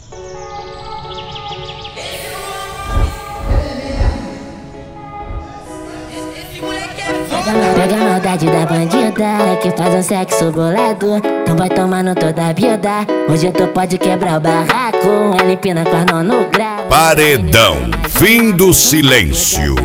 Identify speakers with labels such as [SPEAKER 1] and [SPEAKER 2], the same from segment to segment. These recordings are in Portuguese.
[SPEAKER 1] Pega a maldade da bandida que faz um sexo bolado. Então vai tomando toda a vida. Hoje tu pode quebrar o barraco. Ela empina com as mãos no grau.
[SPEAKER 2] Paredão, fim do silêncio.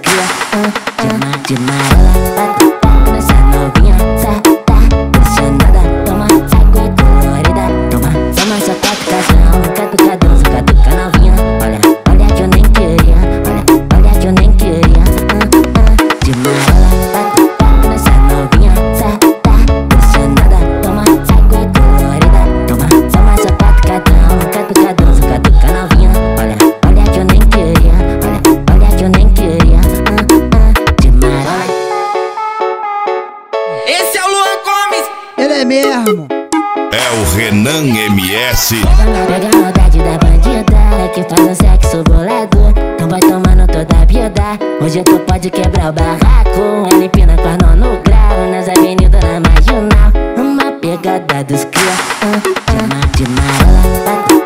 [SPEAKER 1] De marola, nessa novinha, pressionada. Toma, sai colorida. Toma só catucação, catucadão, catuca novinha. Olha que eu nem queria. Olha que eu nem queria. De marola, nessa novinha, pressionada. Toma, sai colorida. Toma só catucadão, catuca novinha. Olha que eu nem queria. Olha que eu nem queria.
[SPEAKER 3] Esse é o Luan Gomes.
[SPEAKER 4] Ele é mesmo.
[SPEAKER 2] É o Renan MS.
[SPEAKER 1] Pega a maldade da bandida que faz um sexo bolado. Então vai tomando toda a vida. Hoje tu pode quebrar o barraco. Ela empina com as mãos no grau. Nas avenidas na marginal. Uma pegada dos cria. De marola.